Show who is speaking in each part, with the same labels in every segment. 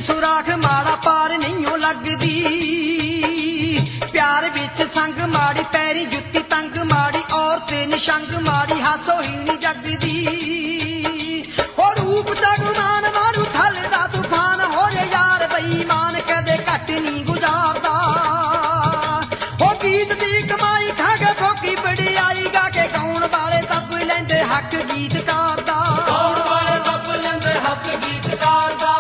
Speaker 1: सुराख माड़ा पार नहीं लगदी प्यार विच संग माड़ी पैरी जुत्ती तंग माड़ी औरत निशंग माड़ी हासो ही नहीं जगदी और रूप जगमान मारू थल दा तूफान हो जे यार बेईमान कदे घट नहीं गुजारदा ओ गीत दी कमाई खा के ठोकी बड़ी आई गा के गाउण वाले दब लैंदे हक गीतकार दा
Speaker 2: गाउण वाले दब लैंदे हक गीतकार दा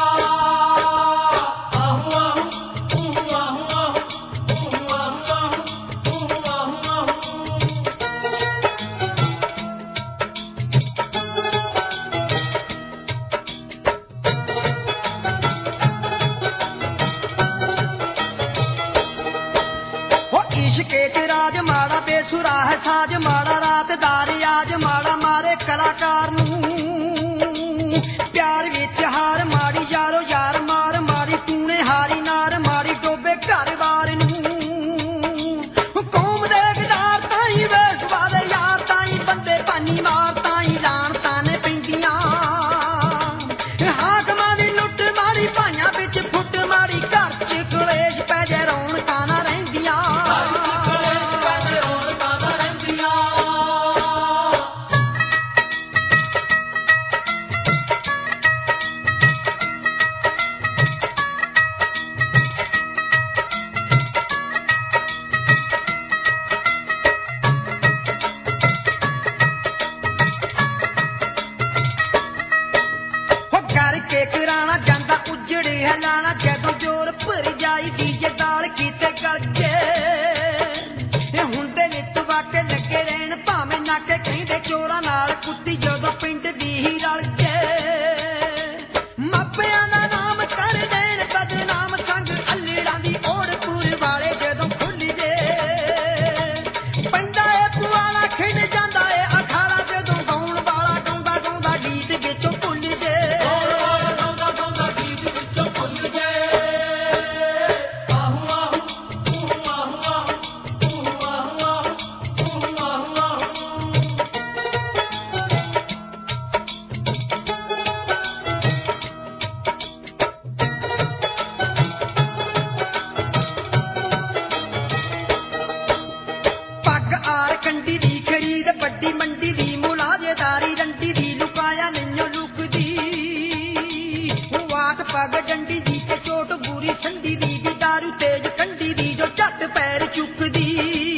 Speaker 1: इश्के च राज माड़ा बेसुरा है साज माड़ा रातदार आज माड़ा मारे कलाकार नूं प्यार विच हार माड़ी यारो यार मार माड़ी टूने हारी नार माड़ी डोबे घर वार नूं कौम दे गदार ताई वेस वाले यार ताई बंदे पानी मार ताई लान ताने पैंदियां हाकमां दी लुੱਟ माड़ी भाइयां विच फुੱਟ माड़ी घर च कलेश पै जे रौनकां ना रहिंदियां करके कराना जांदा उजड़ है लाना जदों जोर भर जाई दीजे दाल कीते गलजे हुंदे नित वाके लगे रहन भावें नाके कहंदे चोरां नाल कुत्ती जदों पिंड दी ही रल जे मापियां दा नाम कर देण बदनाम संग अल्लड़ां दी ओड़पुर वाले जदों खुल जे पैंदा ए पुआला खिंड जांदा ए अखाड़ा जदों गाउण वाला गाउंदा गाउंदा गीत विचों भुल जे कंडी दी खरीद बड्डी मंडी दी मुलाजेदारी रंडी दी लुकाया नहीं लुकदी वाट पग डंडी दी ते चोट बुरी संडी दी भी दारू तेज कंडी दी जो झट पैर चुकदी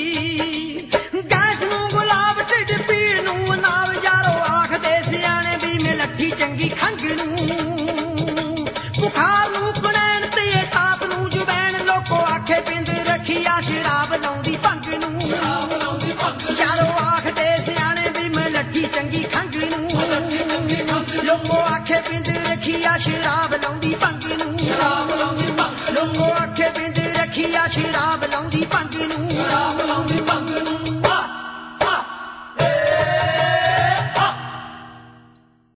Speaker 1: गैस नूं गुलाब ढिड पीड़ नूं नाल यारो आखदे सियाणे भी मैं लट्ठी चंगी खंघ नूं बुखार नूं कणैण ते ताप नूं जुबैन लोको आखे पिंद रखिया शराब लाउंदी भंग नूं यारो आखदे सियाणे भी मैं लट्ठी चंगी खंघ नूं लोको आखे पिंद रखिया शराब लाउंदी भंग नूं लोको आखे पिंद रखिया शराब लाउंदी भंग नूं